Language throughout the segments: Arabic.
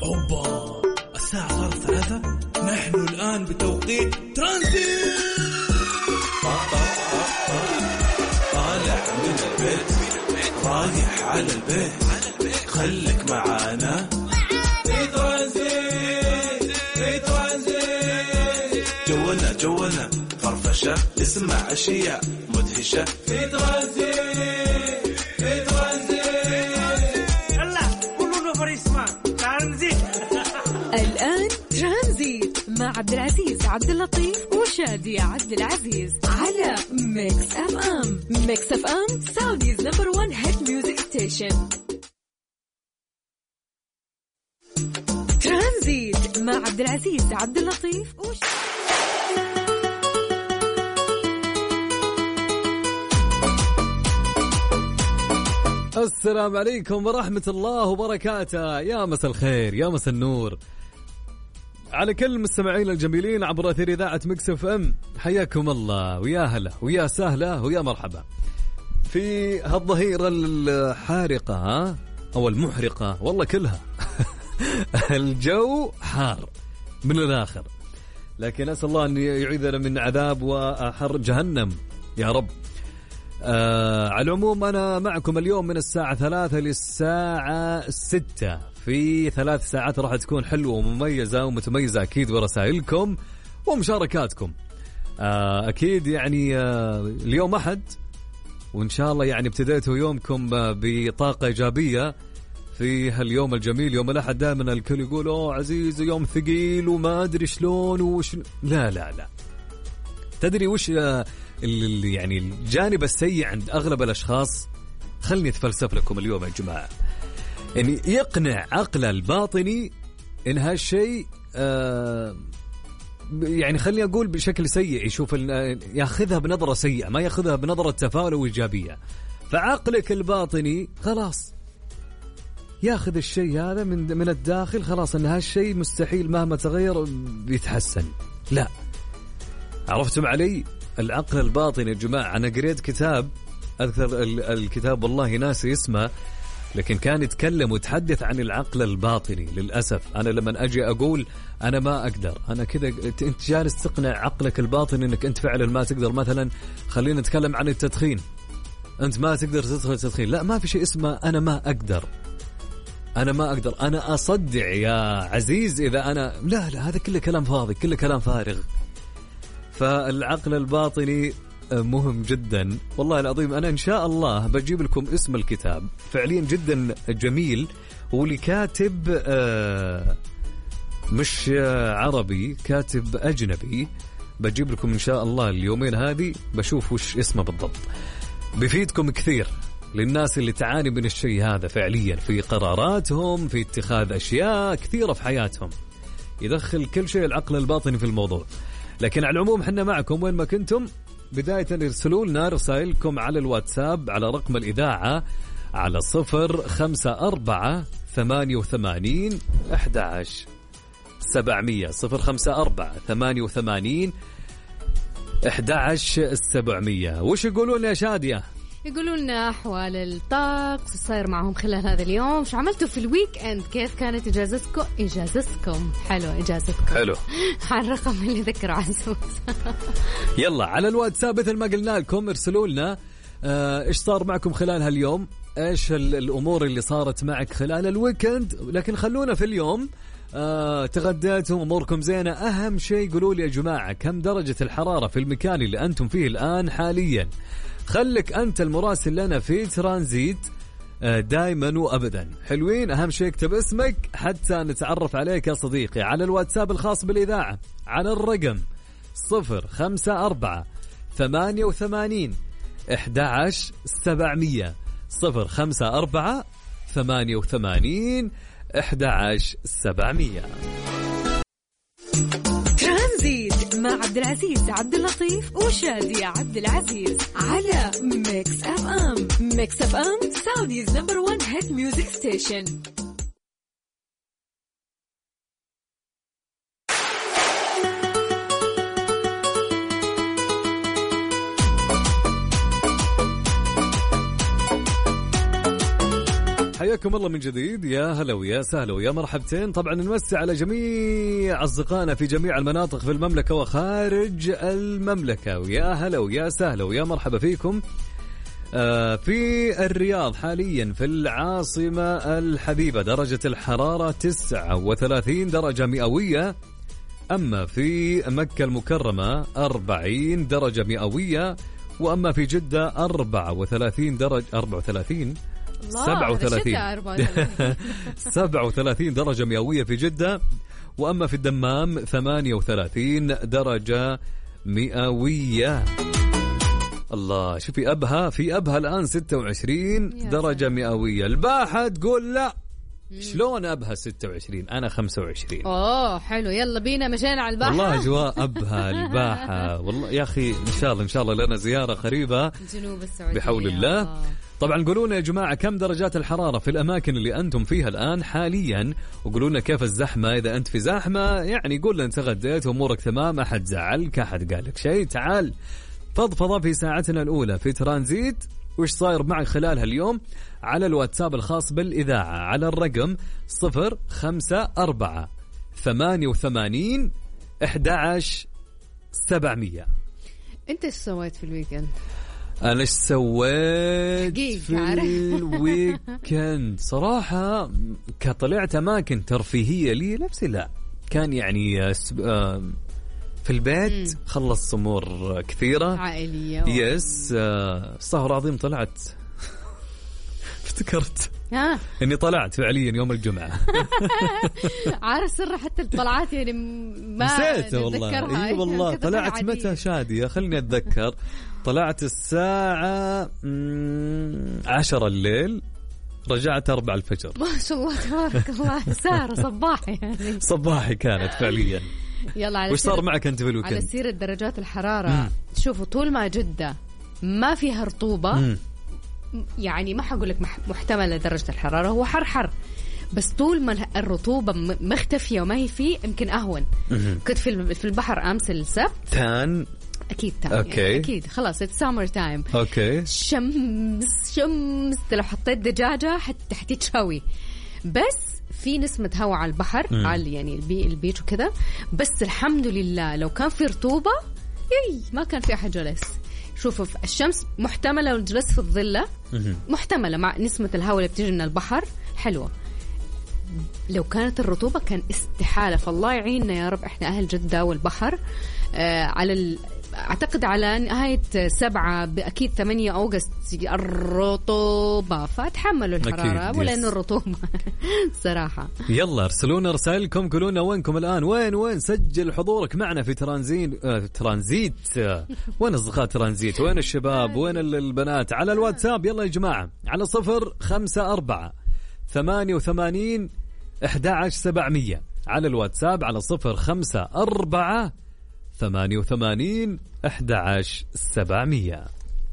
أوبا، الساعة صارت 3. نحن الآن بتوقيت ترانزيت. طالع من البيت رايح على البيت، خليك معانا في ترانزيت. في ترانزيت جونا فرفشة، اسمع أشياء مدهشة في ترانزيت. في ترانزيت يلا كلنا فريسما ترانزيت. الآن ترانزيت مع عبد العزيز عبد اللطيف وشادية عبد العزيز على ميكس اف ام. ميكس اف ام سعوديز نمبر 1 هيت ميوزك ستيشن. ترانزيت مع عبد العزيز عبد اللطيف السلام عليكم ورحمة الله وبركاته. يا مساء الخير، يا مساء النور على كل مستمعين الجميلين عبر أثير إذاعة ميكس اف ام. حياكم الله، ويا هلا ويا سهلا ويا مرحبا في هالظهيرة الحارقة أو المحرقة، والله كلها. الجو حار من الآخر، لكن أسأل الله أن يعيذنا من عذاب وحر جهنم يا رب. على العموم أنا معكم اليوم من الساعة 3 للساعة 6. في 3 ساعات راح تكون حلوة ومميزة ومتميزة أكيد برسائلكم ومشاركاتكم. أكيد يعني اليوم أحد، وإن شاء الله يعني ابتديتوا يومكم بطاقة إيجابية في هاليوم الجميل. يوم الأحد دائما الكل يقول أوه عزيز يوم ثقيل وما أدري شلون وش. لا تدري وش يعني الجانب السيء عند أغلب الأشخاص؟ خلني أتفلسف لكم اليوم يا جماعة. يعني يقنع عقله الباطني إن هالشيء يعني خلني أقول بشكل سيء، يشوف ياخذها بنظرة سيئة، ما ياخذها بنظرة تفاؤل وإيجابية. فعقلك الباطني خلاص ياخذ الشيء هذا من الداخل، خلاص أن هالشيء مستحيل مهما تغير بيتحسن. لا، عرفتم علي؟ العقل الباطني يا جماعة. أنا قريت كتاب، أذكر الكتاب والله ناسي اسمه، لكن كان يتكلم ويتحدث عن العقل الباطني. للأسف أنا لما أجي أقول أنا ما أقدر، أنا كذا، أنت جالس تقنع عقلك الباطني أنك أنت فعلا ما تقدر. مثلا خلينا نتكلم عن التدخين، أنت ما تقدر تدخل التدخين. لا، ما في شيء اسمه أنا ما أقدر، أنا ما أقدر، أنا أصدع يا عزيز إذا أنا لا هذا كله كلام فاضي، كله كلام فارغ. فالعقل الباطني مهم جدا والله العظيم. أنا إن شاء الله بجيب لكم اسم الكتاب، فعليا جدا جميل، ولكاتب مش عربي، كاتب أجنبي. بجيب لكم إن شاء الله اليومين هذه، بشوف وش اسمه بالضبط. بيفيدكم كثير للناس اللي تعاني من الشيء هذا فعليا في قراراتهم، في اتخاذ أشياء كثيرة في حياتهم. يدخل كل شيء العقل الباطني في الموضوع. لكن على العموم حنا معكم وين ما كنتم. بداية ارسلوا لنا رسائلكم على الواتساب على رقم الإذاعة على 054-88-11-700 054-88-11-700. وش يقولون يا شادية؟ يقولون أحوال الطقس صاير معهم خلال هذا اليوم. شو عملتوا في الويك اند؟ كيف كانت إجازتكم؟ حلو إجازتكم، حلو. على الرقم اللي ذكره عزوز. يلا على الواتساب مثل ما قلنا لكم ارسلوا لنا إيش صار معكم خلال هاليوم، إيش الأمور اللي صارت معك خلال الويكند. لكن خلونا في اليوم. تغديتوا، أموركم زينة؟ أهم شيء قولوا لي يا جماعة كم درجة الحرارة في المكان اللي أنتم فيه الآن حاليا. خلك أنت المراسل لنا في ترانزيت دايما وأبدا. حلوين؟ أهم شيء اكتب اسمك حتى نتعرف عليك يا صديقي على الواتساب الخاص بالإذاعة على الرقم 054-88-11-700 054-88-11-700. ترانزيت مع عبد العزيز عبد اللطيف وشادية عبد العزيز على ميكس اف ام. ميكس اف ام سعوديز نمبر 1 هيت ميوزك ستيشن. حياكم الله من جديد، يا هلا ويا سهلا ويا مرحبتين. طبعا نمسي على جميع أصدقائنا في جميع المناطق في المملكة وخارج المملكة، ويا هلا ويا سهلا ويا مرحبا فيكم. في الرياض حاليا في العاصمة الحبيبة درجة الحرارة 39 درجة مئوية، أما في مكة المكرمة 40 درجة مئوية، وأما في جدة 34 درجة 37 37 درجة مئوية في جدة، وأما في الدمام 38 درجة مئوية. الله، شوفي أبها، في أبها الآن 26 درجة مئوية. الباحة تقول لا، شلون أبها 26 أنا 25؟ أوه حلو، يلا بينا مشينا على الباحة. والله أجواء أبها الباحة، والله يا أخي إن شاء الله لنا زيارة قريبة جنوب السعودية بحول الله. طبعا قولوا لنا يا جماعة كم درجات الحرارة في الأماكن اللي أنتم فيها الآن حاليا، وقولوا لنا كيف الزحمة. إذا أنت في زحمة يعني قول لنا أنت غديت وأمورك تمام، أحد زعلك، أحد قال لك شيء، تعال فضفضة في ساعتنا الأولى في ترانزيت. وش صاير معك خلالها اليوم؟ على الواتساب الخاص بالإذاعة على الرقم 054 88 11 700. أنت إيش سويت في الويكند؟ أنا إيش سويت في الويكند؟ صراحة كطلعت أماكن ترفيهية لي نفسي، لا كان يعني في البيت خلص أمور كثيرة عائلية يس. الصهر عظيم طلعت افتكرت اني طلعت فعليا يوم الجمعة. عارف سر حتى الطلعات يعني ما نسيته والله. اي والله طلعت متى شادية؟ خلني اتذكر. طلعت الساعة 10 الليل، رجعت 4 الفجر. ما شاء الله تبارك الله، سهرة صباحي يعني. صباحي كانت فعليا. يلا على وش صار معك انت في الويكند؟ على سيرة درجات الحرارة، شوفوا طول ما جدة ما فيها رطوبة يعني ما حقول لك محتملة درجة الحرارة، هو حر بس طول ما الرطوبة مختفية وما هي فيه يمكن أهون. كنت في البحر أمس السبت، تان أكيد تان يعني أكيد خلاص it's summer time. أوكي. شمس لو حطيت دجاجة حتتشوي، بس في نسمة هواء على البحر على يعني البيت وكذا. بس الحمد لله لو كان في رطوبة ما كان في أحد جلس. شوفوا الشمس محتملة والجلس في الظلة محتملة مع نسمة الهواء اللي بتيجي من البحر حلوة. لو كانت الرطوبة كان استحالة، فالله يعيننا يا رب. احنا أهل جدة والبحر على أعتقد على نهاية 7 أكيد 8 أغسطس الرطوبة، فاتحملوا الحرارة ولا إنه الرطوبة صراحة. يلا ارسلونا رسائلكم، قولونا وينكم الآن، وين سجل حضورك معنا في ترانزيت. وين أصدقاء ترانزيت؟ وين الشباب؟ وين البنات؟ على الواتساب يلا يا جماعة على 054 88 11 700 على الواتساب على 054 88 11 700.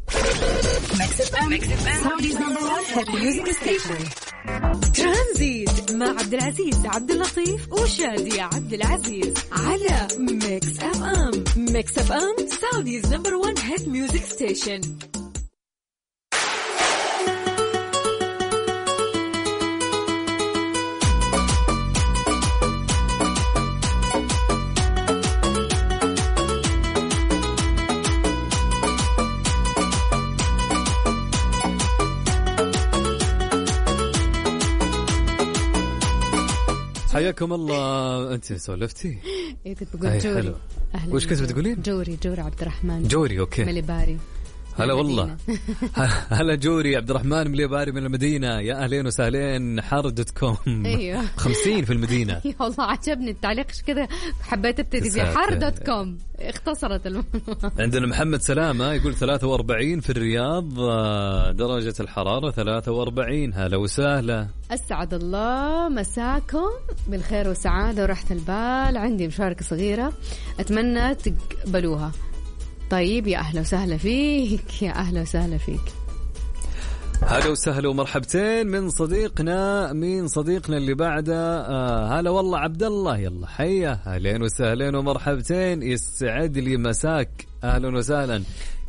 ترانزيت مع عبد العزيز عبد اللطيف وشادي عبد العزيز على ميكس اف ام. ميكس اف ام سعوديز نمبر 1 هيت ميوزك ستيشن. حياكم الله. أنت سولفتي؟ إيه كنت بقول جوري. وش كنت بتقولين؟ جوري عبد الرحمن. جوري أوكي. مليباري. هلا والله. هلا جوري عبد الرحمن مليباري من المدينة، يا أهلين وسهلين. حر.com. أيوه 50 في المدينة. والله عجبني التعليق كذا، حبيت ابتدي في حر.com اختصرت الموضوع. عندنا محمد سلامة يقول 43 في الرياض درجة الحرارة 43. هلا وسهلا. أسعد الله مساكم بالخير والسعادة وراحة البال. عندي مشاركة صغيرة أتمنى تقبلوها. طيب يا أهلا وسهلا فيك، يا أهلا وسهلا فيك. هلا وسهلا ومرحبتين من صديقنا اللي بعده. هلا والله عبد الله، يلا حيا. اهلين وسهلين ومرحبتين، يسعد لي مساك. اهلا وسهلا.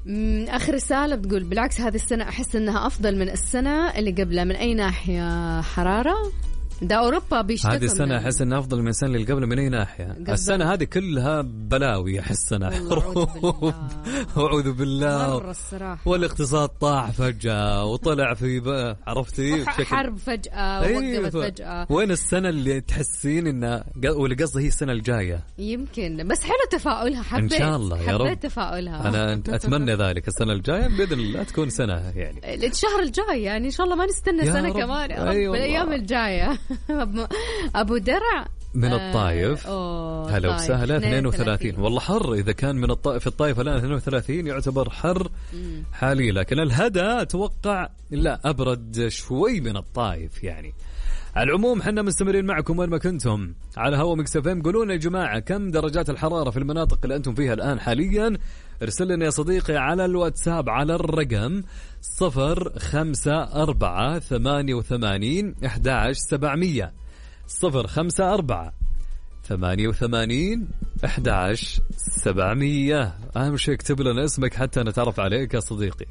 آخر رسالة بتقول بالعكس هذه السنة أحس أنها أفضل من السنة اللي قبلها. من أي ناحية؟ حرارة؟ ده أوروبا بيشتكوا. هذه السنة أحس أنها أفضل من السنة اللي قبل. من أي ناحية؟ السنة هذه كلها بلاوي أحس أنا. أعوذ بالله. مرة الصراحة. والاقتصاد طاح فجأة وطلع في عرفتي حرب فجأة ووقفت فجأة. وين السنة اللي تحسين إنها واللي قصدي هي السنة الجاية؟ يمكن بس حلو تفاؤلها. حبيت إن شاء الله يا رب. حبيت تفاؤلها. أنا أتمنى ذلك. السنة الجاية بإذن الله تكون سنة يعني الشهر الجاي يعني إن شاء الله ما نستنى سنة كمان يا رب. بالأيام الجاية. أبو درع من الطائف. هلا وسهلا. 32 والله حر. إذا كان من في الطائف الآن 32 يعتبر حر حالي. لكن الهدى أتوقع لا أبرد شوي من الطائف يعني. على العموم حنا مستمرين معكم وين ما كنتم على هوا ميكس اف ام. قولوا لنا يا جماعة كم درجات الحرارة في المناطق اللي أنتم فيها الآن حاليا. ارسل لنا يا صديقي على الواتساب على الرقم 054-88-11-700 054-88-11-700. أهم شيء اكتب لنا اسمك حتى نتعرف عليك يا صديقي.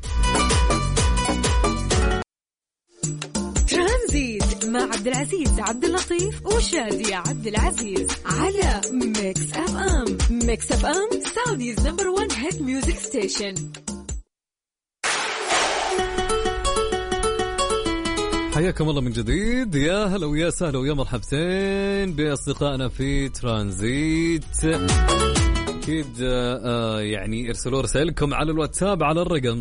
ترانزيت مع عبد العزيز عبد اللطيف وشادية عبد العزيز على ميكس اف ام. ميكس اف ام سعوديز نمبر 1 هيت ميوزك ستيشن. حياكم الله من جديد. يا هلا ويا سهلا ويا مرحبتين بأصدقائنا في ترانزيت. أكيد يعني ارسلوا رسائلكم على الواتساب على الرقم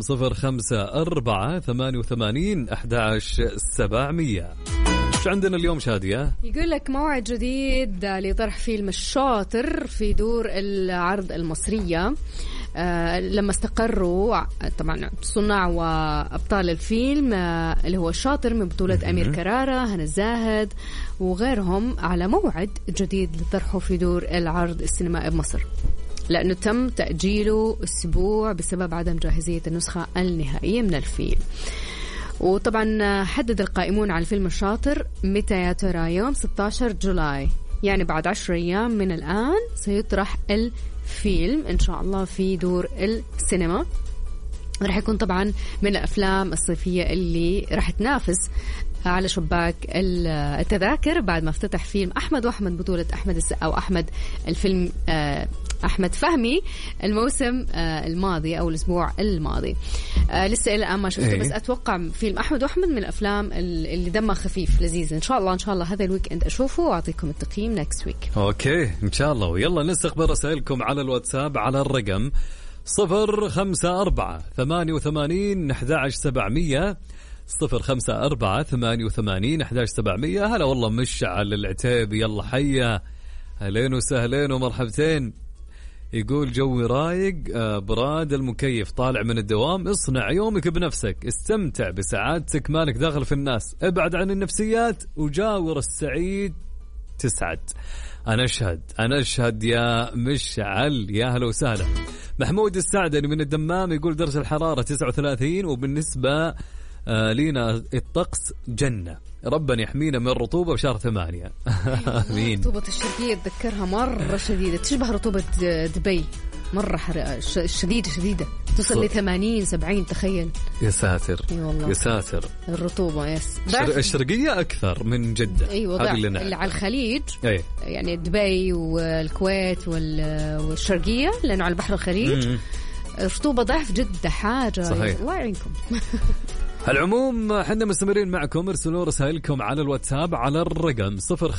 054-88-11-700. شو عندنا اليوم شادية؟ يقول لك موعد جديد لطرح فيلم الشاطر في دور العرض المصرية. لما استقروا طبعا صناع وأبطال الفيلم اللي هو الشاطر من بطولة أمير كرارة، هنا الزاهد وغيرهم على موعد جديد لطرحه في دور العرض السينمائي بمصر، لأنه تم تأجيله أسبوع بسبب عدم جاهزية النسخة النهائية من الفيلم. وطبعا حدد القائمون على الفيلم الشاطر متى يا ترى؟ يوم 16 جولاي، يعني بعد 10 أيام من الآن سيطرح الفيلم إن شاء الله في دور السينما. رح يكون طبعا من الأفلام الصيفية اللي رح تنافس على شباك التذاكر بعد ما افتتح فيلم أحمد وأحمد بطولة أحمد السقا وأحمد الفيلم أحمد فهمي الموسم الماضي أو الأسبوع الماضي. لسه إلى الآن ما شفته بس أتوقع فيلم أحمد وأحمد من الأفلام اللي دمها خفيف لذيذ. إن شاء الله هذا الويك إند أشوفه وأعطيكم التقييم نكست ويك. أوكي إن شاء الله. ويلا نستقبل رسائلكم على الواتساب على الرقم 054-88-11-700 054-88-11-700. هلا والله مشعل العتيب يلا حيا أهلين وسهلين ومرحبتين. يقول جوي رايق براد المكيف طالع من الدوام. اصنع يومك بنفسك، استمتع بسعادتك، مالك داخل في الناس، ابعد عن النفسيات وجاور السعيد تسعد. أنا أشهد يا مشعل. يا هلا وسهلا. محمود السعدني من الدمام يقول درجة الحرارة 39 وبالنسبة لينا الطقس جنة، ربنا يحمينا من الرطوبة بشهر 8. آمين. رطوبة الشرقية تذكرها مرة شديدة، تشبه رطوبة دبي مرة شديدة توصل ل 80-70 تخيل. يا ساتر يا ساتر. الرطوبة يس الشرقية أكثر من جدة. أيوة اللي على الخليج يعني دبي والكويت والشرقية لأنه على البحر الخليج رطوبة ضعف جدة حاجة. صحيح. الله يعينكم. العموم احنا مستمرين معكم. ارسلوا رسائلكم على الواتساب على الرقم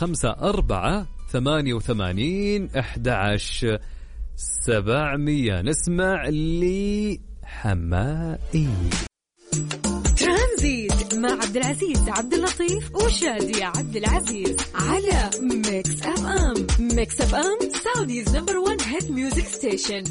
054-88-11-700. نسمع لي حمائي. ترانزيت مع عبد العزيز عبد اللطيف وشادية عبد العزيز على ميكس اف ام. ميكس اف ام سعوديز نمبر 1 هيت ميوزك ستيشن.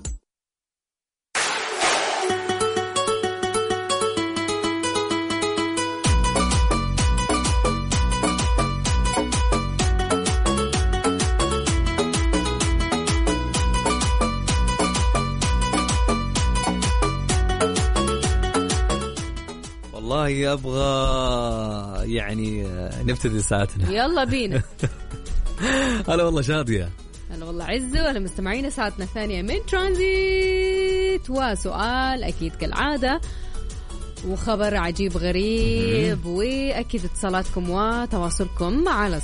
والله أبغى يعني نبتدي ساعتنا. يلا بينا. هلا والله شادية. هلا والله عزة. ولا مستمعين ساعتنا الثانية من ترانزيت. بسيط وسؤال أكيد كالعادة وخبر عجيب غريب وأكيد اتصالاتكم وتواصلكم على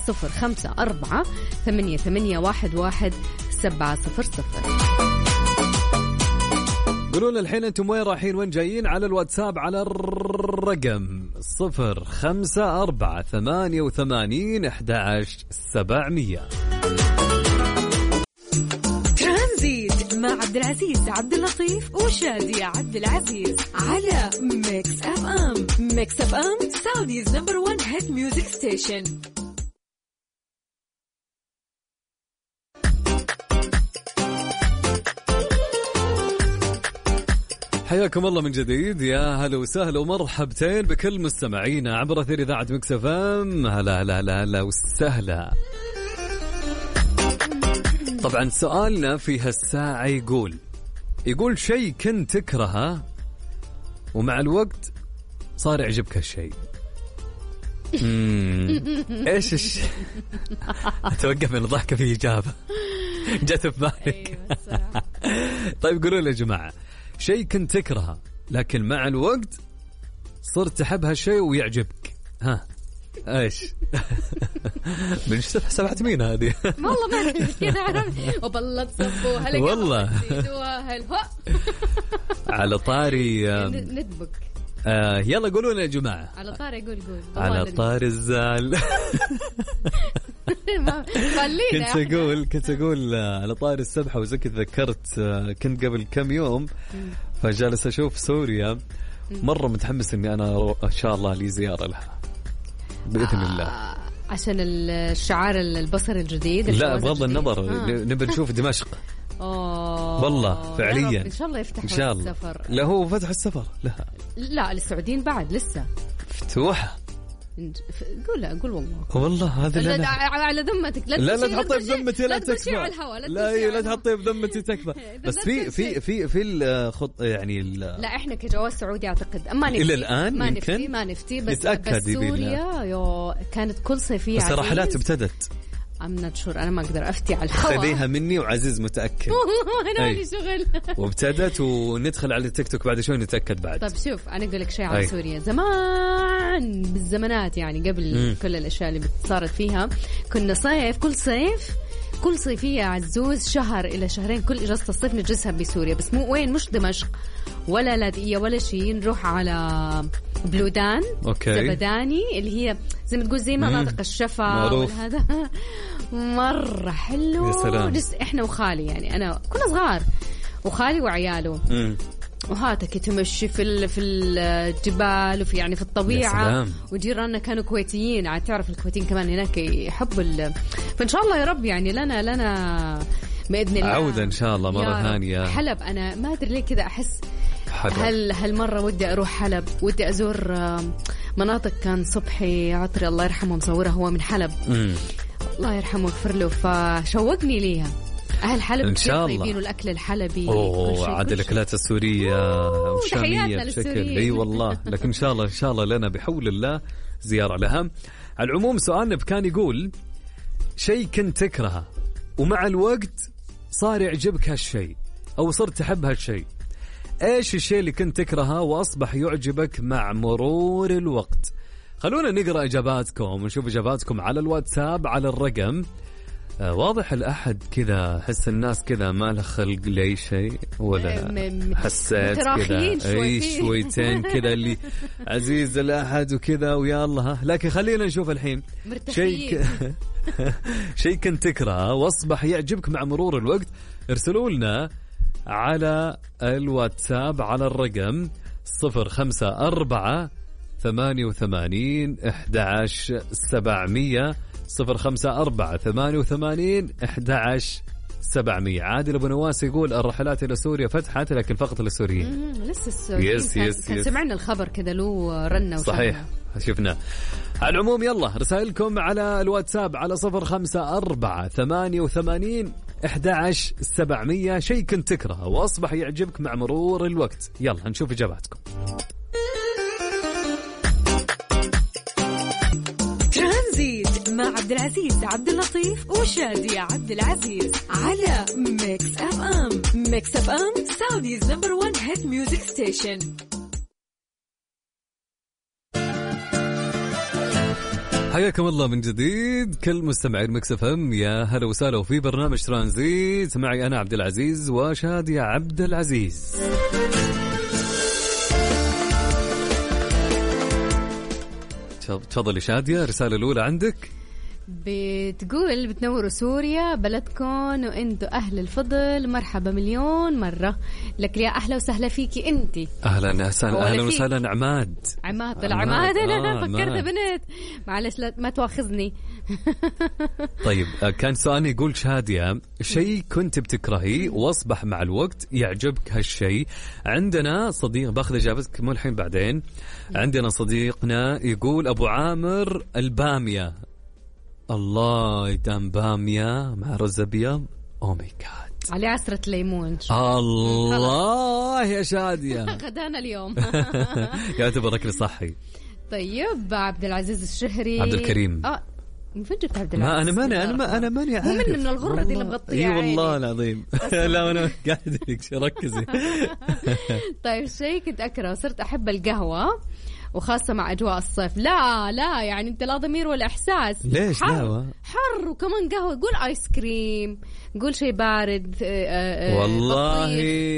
0548811700. قولوا لنا الحين أنتم وين رايحين وين جايين على الواتساب على الرقم 0548811700. ترانزيت مع عبد العزيز عبد اللطيف وشادية عبد العزيز على ميكس اف ام. ميكس اف ام سعوديز نمبر 1 هيت ميوزك ستيشن. حياكم الله من جديد، يا هلا وسهلا ومرحبتين بكل مستمعينا عبر أثير إذاعة ميكس اف ام. هلا هلا هلا هلا وسهلا. طبعا سؤالنا في هالساعة يقول شيء كنت تكرهه ومع الوقت صار يعجبك هالشيء. ايش الشيء؟ اتوقف من الضحكة في إجابة جت في بالك. طيب قولوا لي يا جماعة، شيء كنت تكرهه لكن مع الوقت صرت تحب هالشيء ويعجبك، ها ايش؟ من سبعة مين هذه؟ والله ما كذا وبلط صبوا هلا والله على طاري ندبك. يلا قولوا لنا يا جماعة. على طاري قول على طاري الزعل. كنت أقول على طاري السبحة وزكي تذكرت كنت قبل كم يوم فجالس أشوف سوريا، مرة متحمس إني أنا إن شاء الله لي زيارة لها بإذن الله عشان الشعار البصري الجديد. لا بغض النظر نبي نشوف دمشق. والله فعليا إن شاء الله يفتح إن شاء الله السفر. لا هو فتح السفر لا للسعوديين بعد لسه مفتوحة. قول والله هذا لا على ذمتك. لا تحطي بذمتي لا تكفى. لا تحطي بذمتي تكفى. بس في الخط يعني لا احنا كجواز سعودي اعتقد اما الى الان ما نفتي بس سوريا كانت كل صيفيه بس رحلات ابتدت. أنا ما أقدر أفتي على الهواء. خذيها مني وعزيز متأكد. أنا لي شغل. وابتدت وندخل على التيك توك بعد شوي نتأكد بعد. طب شوف أنا أقول لك شيء عن سوريا زمان بالزمانات يعني قبل كل الأشياء اللي صارت فيها. كنا كل صيفية عزوز شهر إلى شهرين كل إجازة الصيف نجلسها بسوريا، بس مش دمشق ولا لاذقية ولا شيء. نروح على بلودان زبداني اللي هي زي ما تقول زي مناطق الشفا وهذا مرة حلو. احنا وخالي يعني أنا كنا صغار وخالي وعياله وهاتك تمشي في الجبال وفي يعني في الطبيعة. وجيراننا كانوا كويتيين، عاد تعرف الكويتيين كمان هناك يحبوا فإن شاء الله يا رب يعني لنا بإذن الله عودة إن شاء الله مرة ثانية. حلب أنا ما أدري ليه كذا أحس هالمرة ودي أروح حلب، ودي أزور مناطق كان صبحي عطري الله يرحمه مصورها هو من حلب. الله يرحمه ويغفر له، فشوقني ليها. أهل حلب إن شاء الله طيبين والأكل الحلبي عاد الأكلات السورية وشامية بشكل أي والله. لكن إن شاء الله لنا بحول الله زيارة لها. على العموم سؤالنا كان يقول شيء كنت تكرهه ومع الوقت صار يعجبك هالشيء أو صرت تحب هالشيء. إيش الشيء اللي كنت تكرهه وأصبح يعجبك مع مرور الوقت؟ خلونا نقرأ إجاباتكم ونشوف إجاباتكم على الواتساب على الرقم. واضح الأحد كذا حس الناس كذا ما له خلق لأي شيء ولا حسيت كذا أي شويتين كذا اللي عزيز الأحد وكذا ويا الله. لكن خلينا نشوف الحين شيء كنت تكرهه وأصبح يعجبك مع مرور الوقت. ارسلوا لنا على الواتساب على الرقم 0548811700 0548811700. عادل أبو نواس يقول الرحلات إلى سوريا فتحت لكن فقط للسوريين. لسه السوريين سمعنا الخبر كذا له رنة صحيح شفنا. على العموم يلا رسائلكم على الواتساب على 0548811700. شيء كنت تكرهه وأصبح يعجبك مع مرور الوقت. يلا نشوف إجاباتكم. ترانزيت مع عبد العزيز عبد اللطيف وشادية عبد العزيز على ميكس اف ام. ميكس اف ام سعوديز نمبر 1 هيت ميوزك ستيشن. حياكم الله من جديد كل مستمعين ميكس اف ام، يا هلا وسهلا في برنامج ترانزيت معي انا عبد العزيز وشادية عبد العزيز. تفضلي شادية، الرسالة الأولى عندك بتقول بتنوروا سوريا بلدكم وانتوا أهل الفضل، مرحبا مليون مرة لك يا أهلا وسهلا فيكي انتي. أهلا وسهلا عماد. طلع عماد. أنا فكرت بنت، معلش ما تواخذني. طيب كان سؤالي يقول شادية شيء كنت بتكرهيه واصبح مع الوقت يعجبك هالشيء. عندنا صديق، باخذ اجابتك مو الحين بعدين. عندنا صديقنا يقول ابو عامر البامية، الله يدام بامية مع رز ابيض، او ماي جاد، عليه عسرة ليمون. الله يا شادية غدانا اليوم. يعتبر أكل صحي. طيب عبد العزيز الشهري، عبد الكريم. من فين جبت عبد العزيز؟ أنا ماني عارف. مو من الغرة دي اللي مغطية. اي والله العظيم. لا أنا قاعد ركزي. طيب شيء كنت أكره صرت أحب القهوة، وخاصة مع أجواء الصيف. لا يعني أنت لا ضمير ولا إحساس. ليش قهوة؟ حر وكمان قهوة. قول آيس كريم، قول شيء بارد. والله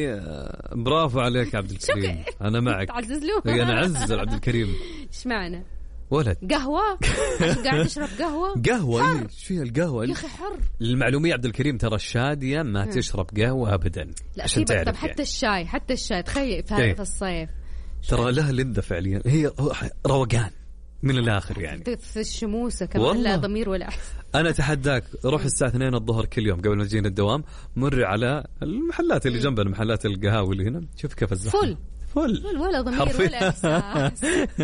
برافو عليك عبد الكريم، أنا معك. تعزز له. أنا أعزز عبد الكريم. إيش معنى؟ ولد قهوة. قاعد تشرب قهوة. ايش فيها القهوة يا اخي؟ حر. المعلومية عبد الكريم، ترى الشادية ما تشرب قهوة ابدا. لا عشان تعرف. طب حتى الشاي تخيل في الصيف ترى لها لذة فعليا، هي روقان من الاخر يعني. في الشموسة كمان لا ضمير ولا احساس. انا اتحداك روح الساعة 2 الظهر كل يوم قبل ما تجينا الدوام، مري على المحلات اللي جنبنا، محلات القهاوي اللي هنا، شوف كيف الزحمة. فل ولا ضمير ولا إحساس.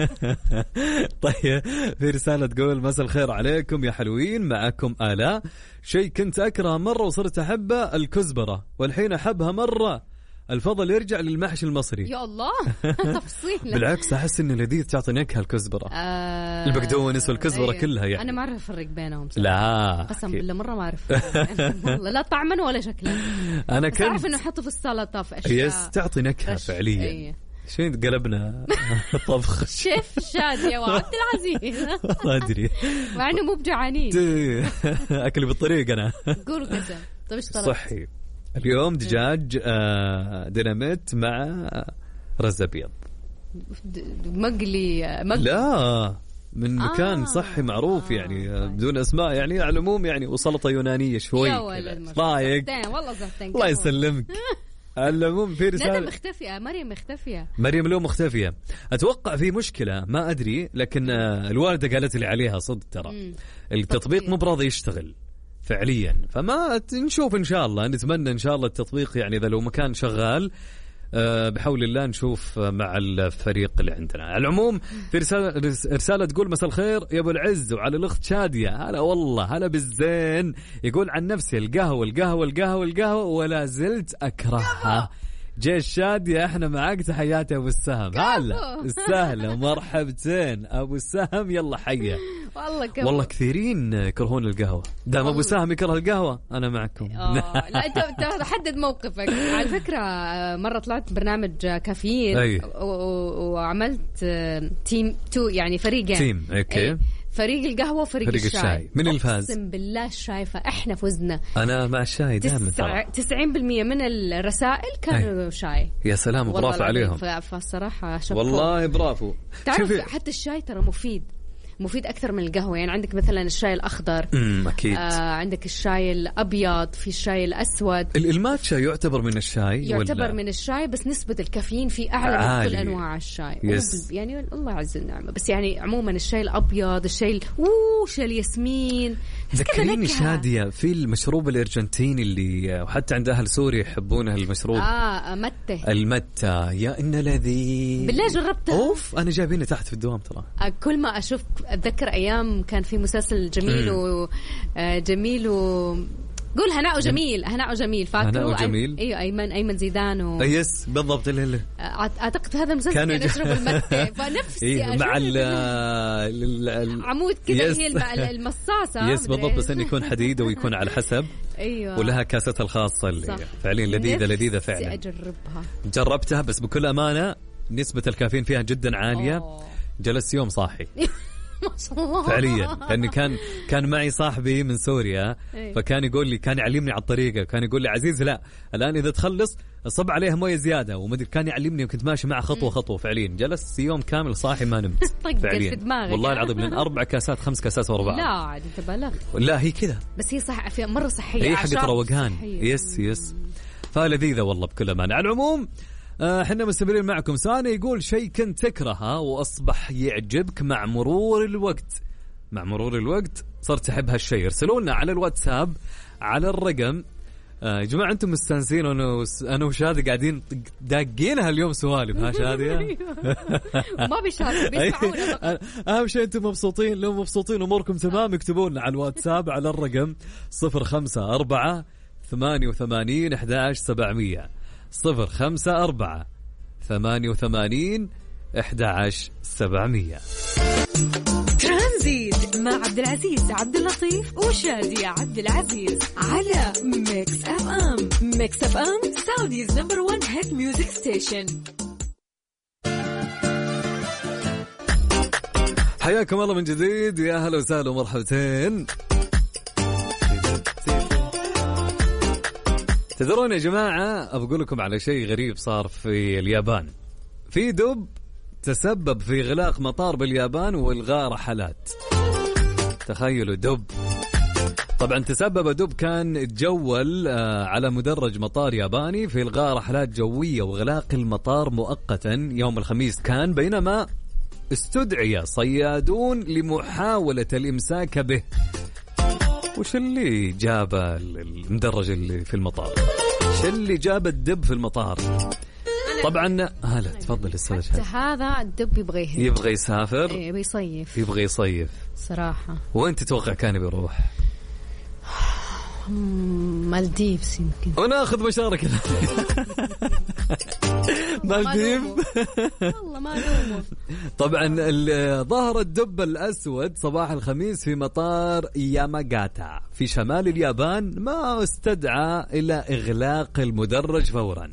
طيب في رسالة تقول مساء الخير عليكم يا حلوين، معكم آلاء. شيء كنت أكره مرة وصرت أحبه الكزبرة، والحين أحبها مرة. الفضل يرجع للمحشي المصري. يا الله. تفصيل. بالعكس أحس إن لذيذ، تعطي نكهة الكزبرة. البقدونس والكزبرة كلها يعني. أنا ما أعرف أفرق بينهم. لا قسم بالله مرة ما أعرف. والله لا طعما ولا شكلا. أنا كنت أعرف إنه حطوا في السلطة في أشياء. تعطي نكهة فعليا. شين قلبنا طبخ شيف شادية وعبد العزيز. ما أدري، مع إنه مو بجوعانين. أكل بالطريق أنا. قولوا كذا. طب إيش طلبت؟ صحي اليوم دجاج ديناميت مع رز أبيض مقلي. لا من مكان صحي معروف يعني بدون أسماء يعني، على العموم يعني، وسلطة يونانية شوي. رايق والله زهتين. الله يسلمك. العموم في رسالة. لا مختفية مريم لو مختفية، أتوقع في مشكلة ما أدري، لكن الوالدة قالت لي عليها صدق، ترى التطبيق مو براضي يشتغل فعليا، فما نشوف إن شاء الله، نتمنى إن شاء الله التطبيق يعني إذا لو مكان شغال بحول الله نشوف مع الفريق اللي عندنا. على العموم في رسالة تقول مساء الخير يا أبو العز وعلى الأخت شادية. هلا والله هلا بالزين. يقول عن نفسي القهوة ولا زلت أكرهها. جيش شادية احنا معاك، تحياتي ابو السهم. هلا السهلة مرحبتين ابو السهم، يلا حيا. والله كثيرين يكرهون القهوة، دام ابو سهم يكره القهوة انا معكم. لا انت حدد موقفك. على فكرة مرة طلعت برنامج كافيين وعملت تيم 2 يعني فريقين. تيم اوكي. فريق القهوة وفريق الشاي. من الفاز؟ أقسم بالله الشاي، فإحنا فزنا. أنا مع الشاي دائما. 90% من الرسائل كانوا شاي. يا سلام، برافو عليهم. فالصراحة شكرا والله برافو. تعرف حتى الشاي ترى مفيد أكثر من القهوة. يعني عندك مثلا الشاي الأخضر أكيد. عندك الشاي الأبيض، في الشاي الأسود. الماتشا يعتبر من الشاي؟ يعتبر من الشاي، بس نسبة الكافيين فيه أعلى من كل أنواع الشاي. يعني الله عز النعمة. بس يعني عموما الشاي الأبيض، الشاي الياسمين. ذكريني شادية في المشروب الأرجنتيني اللي وحتى عند أهل سوريا يحبونه، المشروب المتة. يا إنه لذيذ بالله. جربته؟ أوف أنا جايبينه تحت في الدوام ترى. كل ما أشوف أتذكر أيام كان في مسلسل جميل قول هناء وجميل. هناء وجميل فاكره؟ هناء وجميل. ايوه ايمن زيدان يس بالضبط. اعتقد هذا المسلسل كان يشرب المتة فنفسي مع عمود كذا هي المصاصة. يس بالضبط، بس انه يكون حديد ويكون على حسب. ايوه ولها كاستها الخاصة اللي فعليا لذيذة فعلا. اجربها، جربتها بس بكل امانة نسبة الكافيين فيها جدا عالية. جلست يوم صاحي ما شاء الله فعليا، لأني كان معي صاحبي من سوريا فكان يقول لي، كان يعلمني على الطريقة، كان يقول لي عزيز لا الآن إذا تخلص صب عليها موية زيادة ومدري، كان يعلمني وكنت ماشي معه خطوة. فعليا جلست يوم كامل صاحي ما نمت فعليا والله العظيم، من 4 كاسات 5 كاسات ورا بعض. لا عاد انت بلغت. لا هي كذا، بس هي صح في مرة صحية، هي حقت روقان. يس فلذيذة والله بكل أمانة. على العموم احنا مستمرين معكم. ساني يقول شيء كنت تكرهه وأصبح يعجبك مع مرور الوقت صرت تحب هالشيء. ارسلوا لنا على الواتساب على الرقم. يا جماعة أنتم مستانسين أنا وشادي قاعدين داقينها اليوم سوالف. ها شادية ما بيشارك بيسمعونا. أهم شيء أنتم مبسوطين. لو مبسوطين أموركم تمام اكتبوا لنا على الواتساب على الرقم 054 88 11 700 054 88 11 700. ترانزيت مع عبد العزيز عبد اللطيف وشادي عبد العزيز على ميكس اف ام. ميكس اف ام سعوديز نمبر 1 هيت ميوزك ستيشن. حياكم الله من جديد، يا هلا وسهلا ومرحبتين. تدرون يا جماعة أقول لكم على شيء غريب صار في اليابان. في دب تسبب في إغلاق مطار باليابان وإلغاء رحلات. تخيلوا دب. طبعا تسبب دب كان يتجول على مدرج مطار ياباني في إلغاء رحلات جوية وإغلاق المطار مؤقتا يوم الخميس كان، بينما استدعي صيادون لمحاولة الإمساك به. وش اللي جاب المدرج اللي في المطار؟ وش اللي جاب الدب في المطار؟ طبعا هلا تفضل استاذ شادي. هذا الدب يبغى يسافر، يبغى يصيف صراحة. وين تتوقع كان بيروح؟ مالديفز يمكن. وناخذ مشاركة مالديف. والله ما نومه. طبعا ظهر الدب الأسود صباح الخميس في مطار ياماغاتا في شمال اليابان، ما استدعى إلى إغلاق المدرج فورا.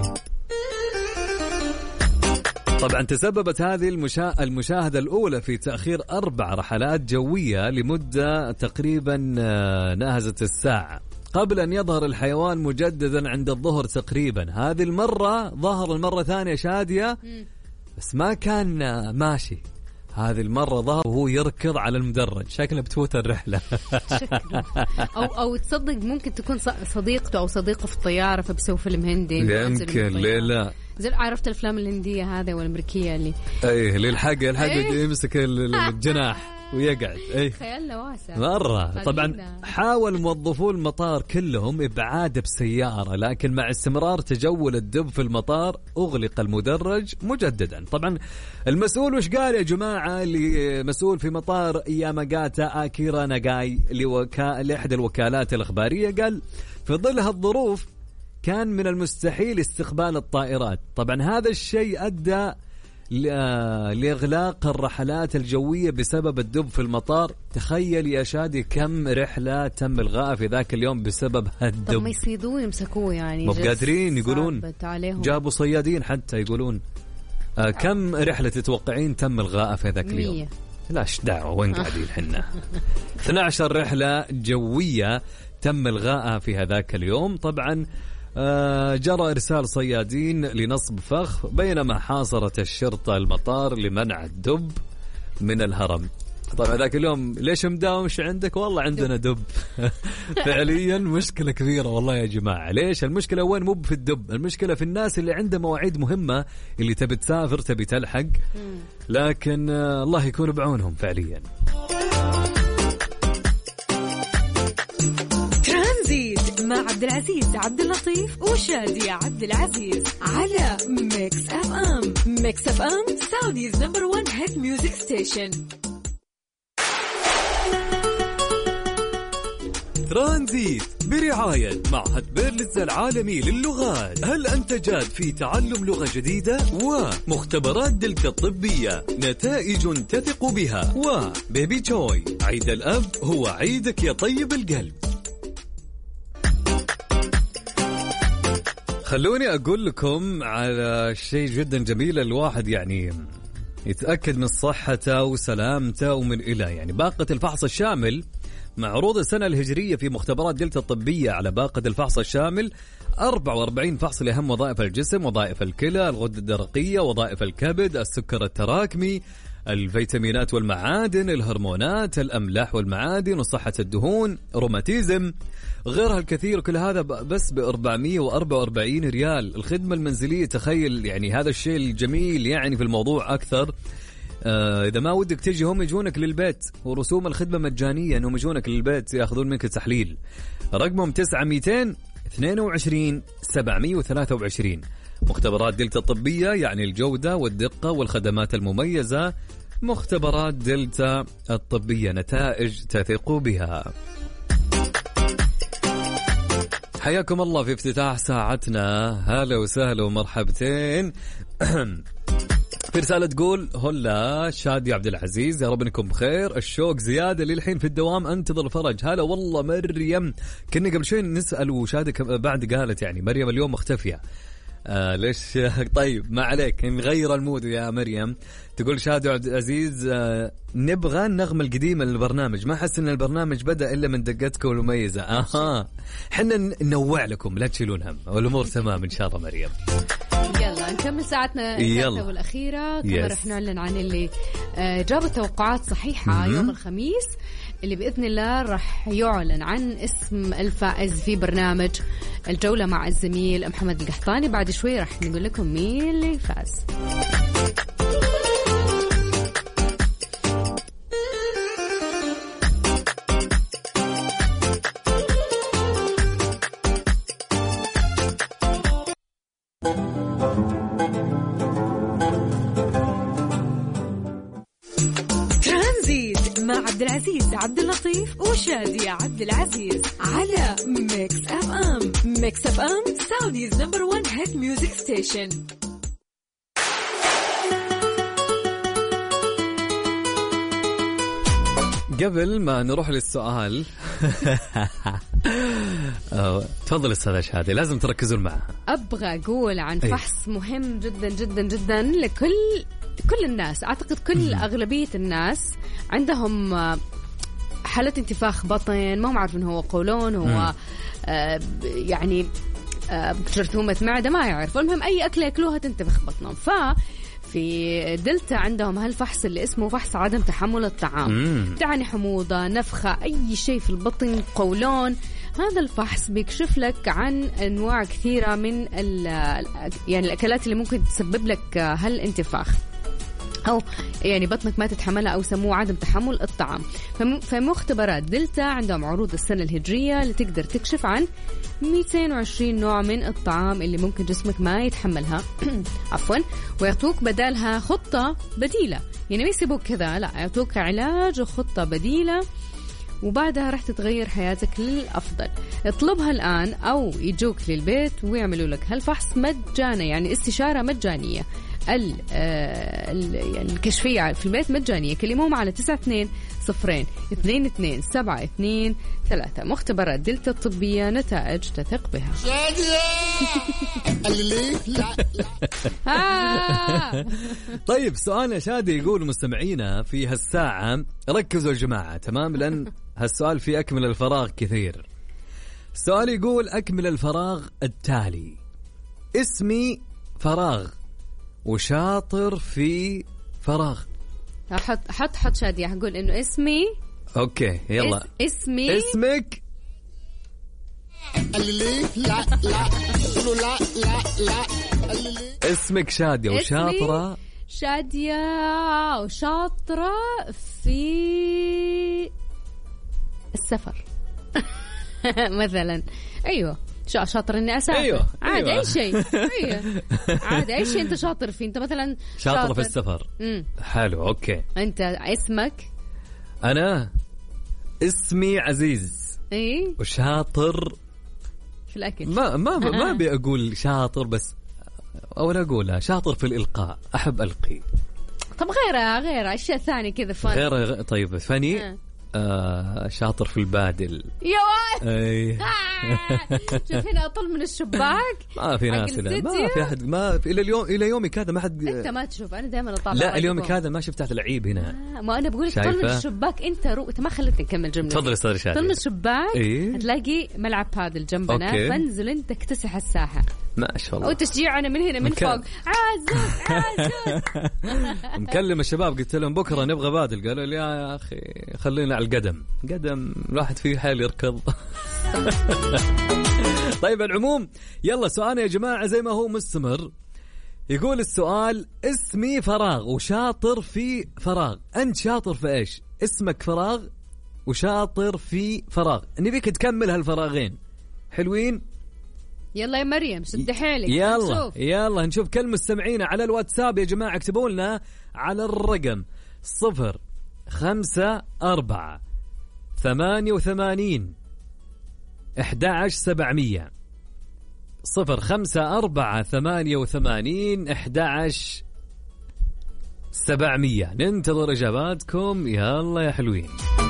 طبعا تسببت هذه المشاهدة الأولى في تأخير 4 رحلات جوية لمدة تقريبا ناهزت الساعة قبل أن يظهر الحيوان مجددا عند الظهر تقريبا. هذه المرة ظهر المرة ثانية شادية، بس ما كان ماشي. هذه المرة ظهر وهو يركض على المدرج، شكله بتفوت الرحلة. أو تصدق ممكن تكون صديقته أو صديقه في الطيارة فبسوي فيلم هندي. يمكن لا زي عرفت الأفلام الهندية هذا والأمريكية اللي اللي الحق يمسك الجناح ويقعد. خيالنا واسع مرة. طبعا حاول موظفو المطار كلهم إبعاده بسيارة، لكن مع استمرار تجول الدب في المطار أغلق المدرج مجددا. طبعا المسؤول وش قال يا جماعة؟ اللي مسؤول في مطار ياماغاتا آكيرا ناغاي لإحدى الوكالات الإخبارية قال في ظل هالظروف كان من المستحيل استقبال الطائرات. طبعا هذا الشيء أدى لإغلاق الرحلات الجوية بسبب الدب في المطار. تخيل يا شادي كم رحلة تم إلغاءها في ذاك اليوم بسبب هالدب. طب ما يصيدوه يمسكوه يعني، مو قادرين يقولون، جابوا صيادين حتى يقولون. كم رحلة تتوقعين تم إلغاءها في ذاك اليوم؟ لا دعوة وين قاعدين حنا. 12 رحلة جوية تم إلغاءها في هذاك اليوم. طبعا جرى إرسال صيادين لنصب فخ، بينما حاصرت الشرطة المطار لمنع الدب من الهرم. طبعا ذاك اليوم ليش مداومش عندك؟ والله عندنا دب. فعليا مشكلة كبيرة والله يا جماعة. ليش المشكلة؟ وين؟ مو في الدب، المشكلة في الناس اللي عنده مواعيد مهمة، اللي تبي تسافر تبي تلحق، لكن الله يكون بعونهم فعليا. ترانزيت مع عبد العزيز عبد اللطيف وشادي عبد العزيز على ميكس اف ام. ميكس اف ام سعوديز نمبر 1 هيت ميوزك ستيشن. ترانزيت برعاية معهد بيرلتز العالمي للغات. هل أنت جاد في تعلم لغة جديدة؟ ومختبرات دلتا الطبية، نتائج تثق بها. وبيبي جوي، عيد الأب هو عيدك يا طيب القلب. خلوني أقول لكم على شيء جدا جميل، الواحد يعني يتأكد من صحته وسلامته ومن إلى يعني باقة الفحص الشامل. معروض السنة الهجرية في مختبرات دلتا الطبية على باقة الفحص الشامل 44 فحص لأهم وظائف الجسم، وظائف الكلى، الغدة الدرقية، وظائف الكبد، السكر التراكمي، الفيتامينات والمعادن، الهرمونات، الأملاح والمعادن، وصحة الدهون، روماتيزم، غيرها الكثير. كل هذا بس ب444 ريال. الخدمة المنزلية، تخيل يعني هذا الشيء الجميل يعني في الموضوع أكثر. إذا ما ودك تجي هم يجونك للبيت، ورسوم الخدمة مجانية، أنهم يجونك للبيت يأخذون منك التحليل. رقمهم 922 723. مختبرات دلتا الطبية يعني الجودة والدقة والخدمات المميزة. مختبرات دلتا الطبية، نتائج تثق بها. حياكم الله في افتتاح ساعتنا. هلا وسهلا ومرحبتين. في رسالة تقول: هلا شادي عبد العزيز، يا رب انكم بخير. الشوق زيادة للحين في الدوام، انتظر الفرج. هلا والله مريم، كنا قبل شوي نسأل وشادي بعد قالت يعني مريم اليوم مختفية. ليش؟ طيب ما عليك، نغير المود يا مريم. تقول شادي عبد العزيز: نبغى النغمة القديمة للبرنامج، ما حس ان البرنامج بدأ الا من دقتكم المميزة. حنا ننوع لكم، لا تشيلون هم، والامور تمام ان شاء الله. مريم يلا نكمل ساعتنا الثالثة والأخيرة. كما رح نعلن عن اللي جاب التوقعات صحيحة يوم الخميس، اللي بإذن الله رح يعلن عن اسم الفائز في برنامج الجولة مع الزميل محمد القحطاني. بعد شوي رح نقول لكم مين اللي فاز. عبد العزيز عبد اللطيف وشادي عبد العزيز على ميكس اف ام. ميكس اف ام سعوديز نمبر 1 هيت ميوزك ستيشن. قبل ما نروح للسؤال تفضل استاذ شادي، لازم تركزون معها. ابغى اقول عن فحص مهم جدا جدا جدا لكل الناس. اعتقد كل اغلبيه الناس عندهم حالة انتفاخ بطن، ما هم عارفين هو قولون، هو يعني جرثومة معدة، ما يعرفوا. المهم أي أكلة يأكلوها تنتفخ بطنهم. ففي دلتا عندهم هالفحص اللي اسمه فحص عدم تحمل الطعام. تعني حموضة، نفخة، أي شيء في البطن، قولون. هذا الفحص بيكشف لك عن أنواع كثيرة من يعني الأكلات اللي ممكن تسبب لك هالانتفاخ، أو يعني بطنك ما تتحملها، أو سموه عدم تحمل الطعام. فمختبرات دلتا عندهم عروض السنة الهجرية اللي تقدر تكشف عن 220 نوع من الطعام اللي ممكن جسمك ما يتحملها عفوا، ويعطوك بدالها خطة بديلة. يعني ما يسيبوك كذا، لا، يعطوك علاج وخطة بديلة، وبعدها راح تتغير حياتك للأفضل. اطلبها الآن أو يجوك للبيت ويعملوا لك هالفحص مجانا، يعني استشارة مجانية. يعني الكشفية في البيت مجانية. كلموهم على 92-22-723. مختبرات دلتا الطبية، نتائج تثق بها. طيب سؤال يا شادي، يقول مستمعينا في هالساعة ركزوا يا جماعة، تمام، لأن هالسؤال في أكمل الفراغ كثير. السؤال يقول: أكمل الفراغ التالي. اسمي فراغ وشاطر في فراغ. حط شادي، هقول إنه اسمي. أوكي يلا. اسمك. اسمك شادية وشاطرة. شادية وشاطرة في السفر مثلا. أيوة، شاطر إني أسافر. أيوة. عاد أي شيء. أيوة. عاد أي شيء أنت شاطر فيه. أنت مثلا شاطر في السفر. حلو. أوكي. أنت اسمك؟ أنا اسمي عزيز. إيه وشاطر في الأكل. ما أبي أقول شاطر بس، أو أقولها شاطر في الإلقاء، أحب ألقي. طب غيرها أشياء ثانية كذا فن. غير طيب فني. شاطر في البادل. يا واد شوف هنا أطل من الشباك. ما في ناس، ما في أحد، ما في إلى يومك هذا ما حد. أنت ما تشوف، أنا دائما أطلع. لا اليومك هذا ما شفت تحت لعيب هنا. ما أنا بقول لك طل من الشباك. أنت ما خلتني أكمل جملة. تفضل استاذ شادي. طل من الشباك إيه؟ هتلاقي ملعب بادل جنبنا. فانزل أنت اكتسح الساحة. ما شاء الله. وتشجيع أنا من هنا من فوق. عازوز مكلم الشباب قلت لهم بكرة نبغى بادل، قالوا لي يا أخي خلينا على القدم الواحد فيه حال يركض. طيب العموم يلا سؤالنا يا جماعة زي ما هو مستمر. يقول السؤال اسمي فراغ وشاطر في فراغ. أنت شاطر في إيش؟ اسمك فراغ وشاطر في فراغ، نبيك تكمل هالفراغين حلوين. يلا يا مريم شد حيلك. يلا نشوف كل مستمعين على الواتساب يا جماعة. اكتبوا لنا على الرقم 054-88-11700 054-88-11700. ننتظر إجاباتكم. يلا يا حلوين.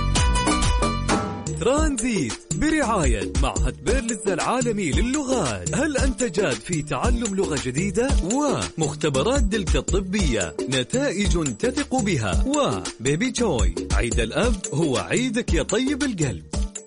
ترانزيت برعاية معهد بيرلز العالمي للغات. هل أنت جاد في تعلم لغة جديدة؟ ومختبرات دلتا الطبية، نتائج تثق بها. وبيبي جوي، عيد الأب هو عيدك يا طيب القلب.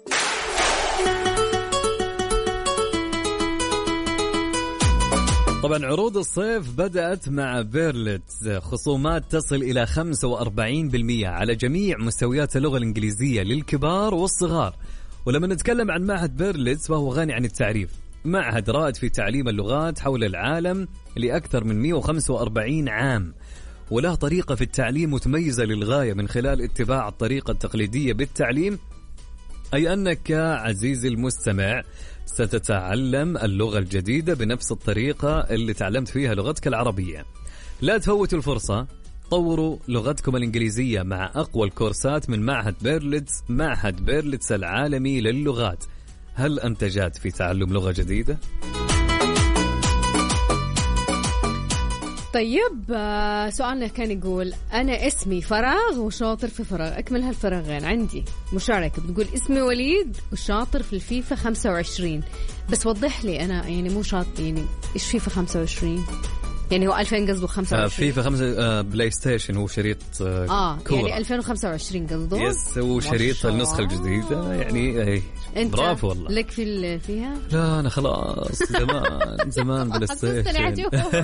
طبعا عروض الصيف بدأت مع بيرلتز، خصومات تصل إلى 45% على جميع مستويات اللغة الإنجليزية للكبار والصغار. ولما نتكلم عن معهد بيرلتز فهو غني عن التعريف، معهد رائد في تعليم اللغات حول العالم لأكثر من 145 عام، وله طريقة في التعليم متميزة للغاية من خلال اتباع الطريقة التقليدية بالتعليم، أي أنك عزيزي المستمع ستتعلم اللغة الجديدة بنفس الطريقة اللي تعلمت فيها لغتك العربية. لا تفوتوا الفرصة، طوروا لغتكم الإنجليزية مع أقوى الكورسات من معهد بيرلتز العالمي للغات. هل أنت جاد في تعلم لغة جديدة؟ طيب سؤالنا كان يقول أنا اسمي فراغ وشاطر في فراغ. أكمل هالفراغين. عندي مشاركة بتقول اسمي وليد وشاطر في الفيفا 25. بس وضح لي أنا يعني مو شاطر، يعني إيش فيفا 25؟ يعني هو 2000 قصده 25. فيفا 5 بلاي ستيشن هو شريط كورة. يعني 2025 قصده. يس هو شريط النسخة الجديدة يعني. انت برافو والله. لك فيها؟ لا انا خلاص زمان بلاي ستيشن.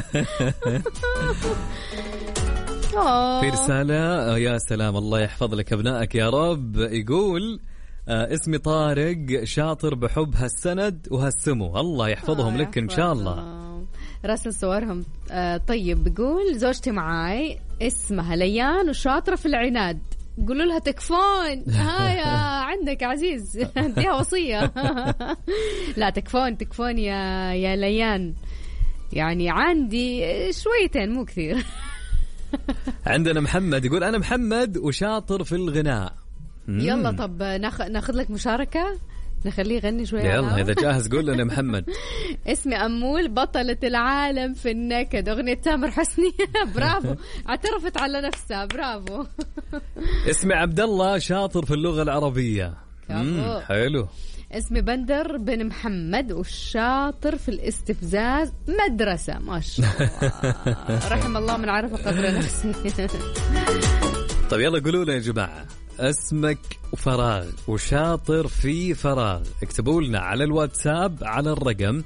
في رسالة يا سلام الله يحفظ لك ابنائك يا رب. يقول اسمي طارق شاطر بحب هالسند وهالسمو. الله يحفظهم لك ان شاء الله. راسل صورهم. طيب بيقول زوجتي معاي اسمها ليان وشاطرة في العناد. قولوا لها تكفون. يا عندك عزيز ديها وصية. لا تكفون يا ليان، يعني عندي شويتين مو كثير. عندنا محمد يقول أنا محمد وشاطر في الغناء. يلا طب ناخذ لك مشاركة، نخليه يغني شوية. يلا إذا جاهز قول لنا محمد. اسمي أمول بطلة العالم في النكد، أغنية تامر حسني. برافو، اعترفت على نفسها. برافو. اسمي عبد الله شاطر في اللغة العربية. حلو. اسمي بندر بن محمد وشاطر في الاستفزاز مدرسة. ما شاء الله. رحم الله من عرف قدر نفسي. طيب يلا قولوا لنا يا جماعة اسمك فراغ وشاطر في فراغ. اكتبوا لنا على الواتساب على الرقم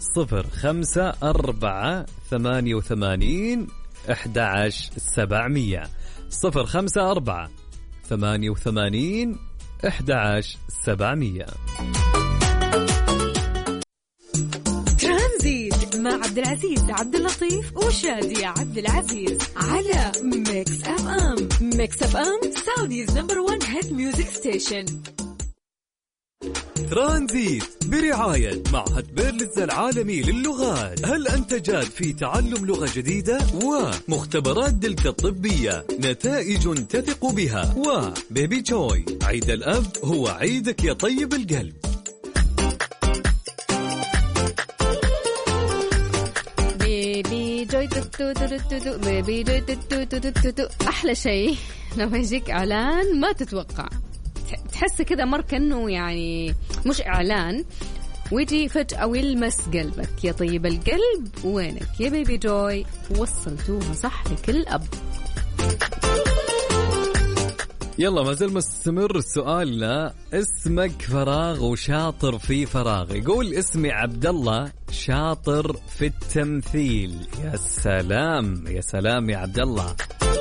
054-88-11700 054-88-11700. ترانزيت مع عبد العزيز عبد اللطيف وشادي عبد العزيز على ميكس اف ام. ميكس اف ام سعوديز نمبر 1 هيت ميوزك ستيشن. ترانزيت برعاية معهد بيرلز العالمي للغات. هل أنت جاد في تعلم لغة جديدة؟ ومختبرات دلتا الطبية، نتائج تثق بها. وبيبي جوي، عيد الأب هو عيدك يا طيب القلب. بيبي جوي بيبي جوي أحلى شيء لما يجيك إعلان ما تتوقع، تحس كذا مر كأنه يعني مش إعلان، ويجي فجأة ويلمس قلبك. يا طيب القلب وينك يا بيبي جوي، وصلتوها صح لكل أب. يلا ما زال مستمر سؤالنا، اسمك فراغ وشاطر في فراغ. يقول اسمي عبد الله شاطر في التمثيل. يا سلام يا سلام يا عبد الله.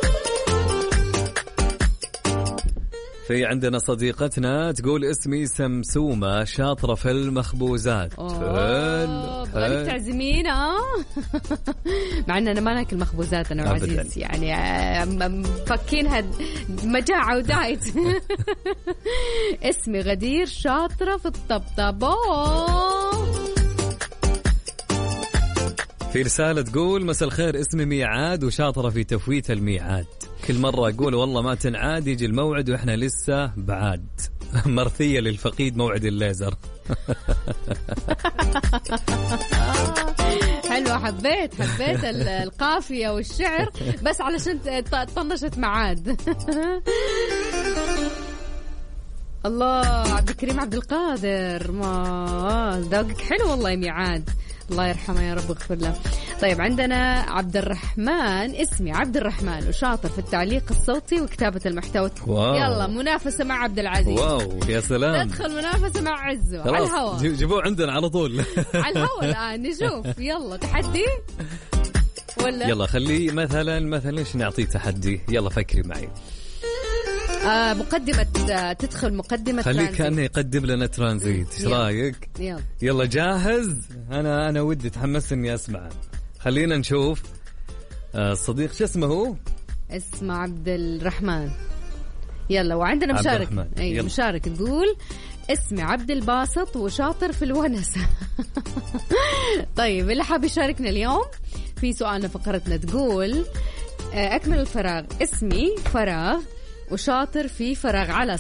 في عندنا صديقتنا تقول اسمي سمسومة شاطرة في المخبوزات. تبغى تعزمينا؟ مع أننا ما ناكل مخبوزات أنا وعزيز، يعني فكينها مجاعة ودايت. اسمي غدير شاطرة في الطبطبة. في رسالة تقول مساء الخير، اسمي ميعاد وشاطرة في تفويت الميعاد. كل مرة أقول والله ما تنعاد، يجي الموعد وإحنا لسه بعاد. مرثية للفقيد موعد الليزر. حلوة، حبيت القافية والشعر، بس علشان طنشت معاد. الله، عبد الكريم عبد القادر، ما ذوقك حلو والله يا ميعاد، الله يرحمه يا رب اغفر له. طيب عندنا عبد الرحمن، اسمي عبد الرحمن وشاطر في التعليق الصوتي وكتابة المحتوى. واو. يلا منافسة مع عبد العزيز. واو يا سلام. ندخل منافسة مع عزو على الهواء. جيبوه عندنا على طول. على الهواء الآن نشوف. يلا تحدي ولا يلا خليه مثلا ايش نعطيه تحدي. يلا فكري معي. مقدمة، تدخل مقدمة خليه ترانزيت. كأنه يقدم لنا ترانزيت. ايش رايك؟ يلا جاهز؟ انا ودي تحمست اني اسمع. خلينا نشوف. الصديق شو اسمه هو؟ اسمه عبد الرحمن. يلا وعندنا مشارك. اي مشارك تقول اسمي عبد الباسط وشاطر في الونسة. طيب اللي حاب يشاركنا اليوم في سؤالنا فقرتنا تقول أكمل الفراغ، اسمي فراغ وشاطر في فراغ على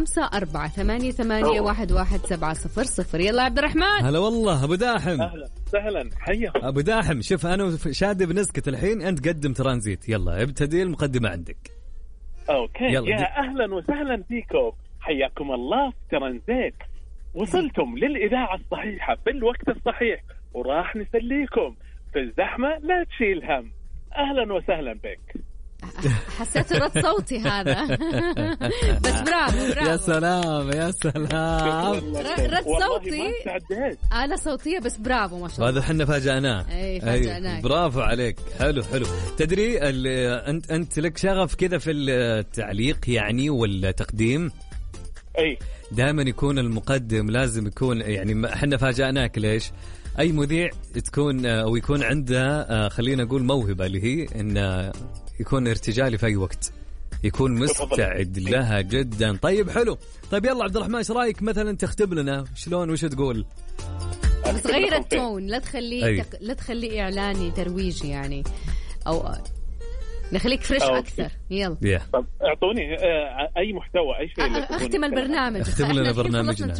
0548811700. يلا عبد الرحمن. هلا والله أبو داحم. أهلا سهلا، حياكم أبو داحم. شوف أنا شادي بنسكت الحين، أنت قدم ترانزيت. يلا ابتدي المقدمة عندك. أوكي يا أهلا وسهلا فيكم، حياكم الله في ترانزيت. وصلتم للإذاعة الصحيحة في الوقت الصحيح، وراح نسليكم في الزحمة، لا تشيل هم. أهلا وسهلا بك. حسيت رد صوتي هذا. بس برافو. يا سلام يا سلام. رد صوتي أنا صوتية، بس برافو ما شاء الله. هذا حنا فاجأناه. فاجأناك. برافو عليك. حلو. تدري أنت لك شغف كذا في التعليق يعني والتقديم. أي دائما يكون المقدم لازم يكون، يعني حنا فاجأناك. ليش؟ أي مذيع تكون أو يكون عنده خلينا نقول موهبة اللي هي إن يكون ارتجالي في أي وقت، يكون مستعد لها جدا. طيب حلو. طيب يلا عبد الرحمن، ايش رايك مثلا تختم لنا شلون وش تقول؟ بس غير التون، لا تخليه إعلاني ترويجي يعني، أو نخليك فريش أكثر. يلا طب اعطوني أي محتوى، أي شيء. اختم البرنامج. اختم لنا برنامجنا.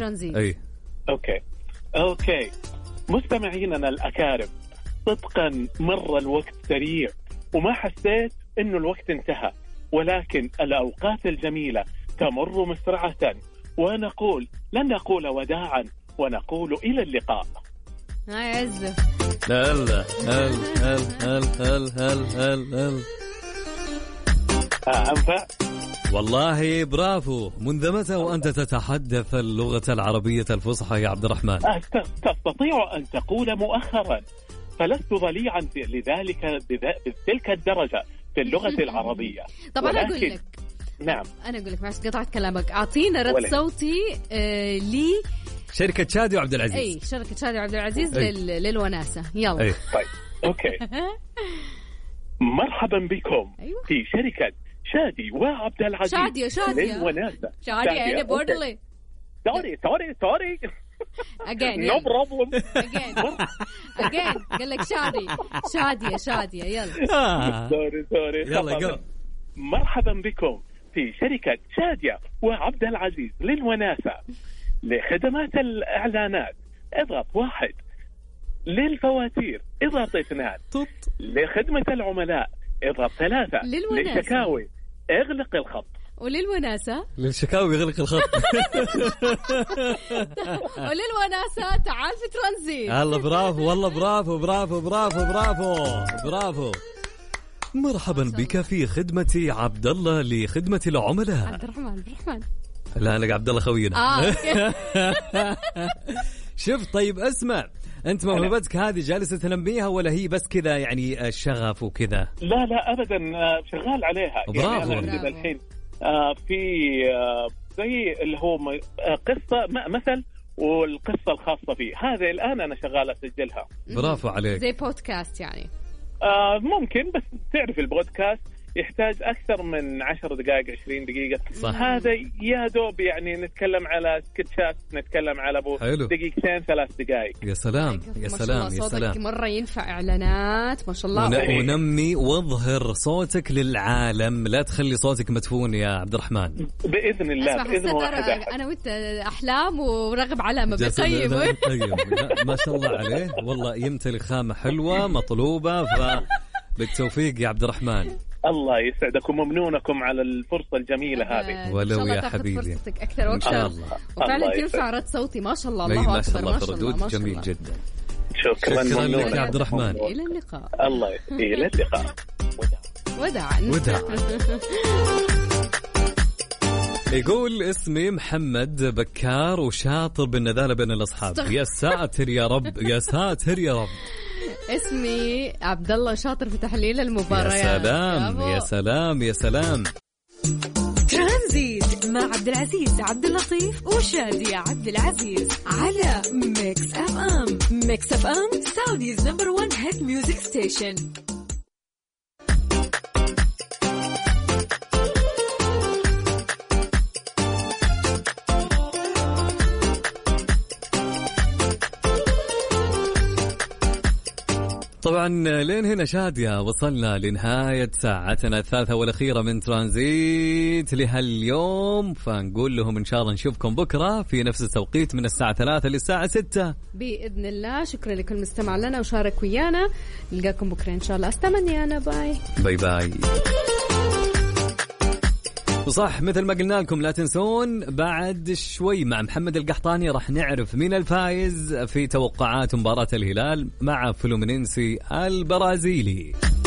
أوكي مستمعيننا الأكارم، صدقا مر الوقت سريع وما حسيت إنه الوقت انتهى، ولكن الأوقات الجميلة تمر مسرعة، ونقول لن نقول وداعا ونقول إلى اللقاء. هاي عزة. هل أنفع؟ والله برافو. منذ متى وأنت تتحدث اللغة العربية الفصحى يا عبد الرحمن؟ تستطيع أن تقول مؤخرا، فلست ضليعا لذلك بتلك الدرجة في اللغة العربية. طبعا أقول لك. نعم أنا أقول لك، معلش قطعت كلامك. أعطينا رد صوتي لي شركة شادي وعبد العزيز. أي شركة شادي وعبد العزيز للوناسة. يلا. طيب أوكي. مرحبا بكم. أيوة. في شركة شادي وعبد العزيز. شادية للوناسة. شادية أنا بورلي. سوري again no problem. again قال لك شادية يلا سوري يلا قل. مرحبا بكم في شركة شادية وعبد العزيز للوناسة. لخدمات الإعلانات اضغط 1. للفواتير اضغط 2. لخدمة العملاء اضغط 3. للشكاوي اغلق الخط. وللوناسة للشكاوي يغلق الخط. وللوناسة تعال في ترانزيت. الله برافو والله برافو. مرحبا بك في خدمة عبد الله لخدمة العملاء. عبد الرحمن لا لك عبد الله خوينا. شوف طيب اسمع، انت موهبتك هذه جالسة تنميها ولا هي بس كذا يعني الشغف وكذا؟ لا ابدا شغال عليها. برافو. يعني انا الحين في زي اللي هو قصة مثل والقصة الخاصة فيه هذا الآن أنا شغال أسجلها. برافو عليك. زي بودكاست يعني. ممكن، بس تعرف البودكاست يحتاج أكثر من 10 دقائق 20 دقيقة. صح. هذا يا دوب يعني نتكلم على سكتشات، نتكلم على دقيقتين 3 دقائق. يا سلام صوتك مرة ينفع إعلانات ما شاء الله. ونمي واظهر صوتك للعالم، لا تخلي صوتك مدفون يا عبد الرحمن. بإذن الله بإذن واحد. أنا وأنت أحلام ورغب علامة بقيم. ما شاء الله عليه والله، يمتلك خامة حلوة مطلوبة، بالتوفيق يا عبد الرحمن. الله يسعدكم وممنونكم على الفرصة الجميلة هذه. ولو يا حبيبي فرصتك أكثر وأكثر. وفعلا تنفع رد صوتي ما شاء الله. الله أكبر ما شاء الله. جميل جدا. شكرا لك يا عبد الرحمن. إلى اللقاء. الله إلى اللقاء. وداعا. يقول اسمي محمد بكار وشاطر بالنذالة بين الأصحاب. يا ساتر يا رب. اسمي عبد الله شاطر في تحليل المباريات. يا سلام. ترانزيت مع عبد العزيز عبد اللطيف وشادية عبد العزيز على ميكس اف ام. ميكس اف ام سعوديز نمبر 1 هيت ميوزك ستيشن. طبعا لين هنا شادية وصلنا لنهاية ساعتنا الثالثة والأخيرة من ترانزيت لهاليوم، فنقول لهم إن شاء الله نشوفكم بكرة في نفس التوقيت من الساعة 3 للساعة 6 بإذن الله. شكرا لكل مستمع لنا وشارك ويانا. نلقاكم بكرة إن شاء الله. استمني أنا باي. وصح مثل ما قلنا لكم لا تنسون بعد شوي مع محمد القحطاني راح نعرف مين الفائز في توقعات مباراة الهلال مع فلومينينسي البرازيلي.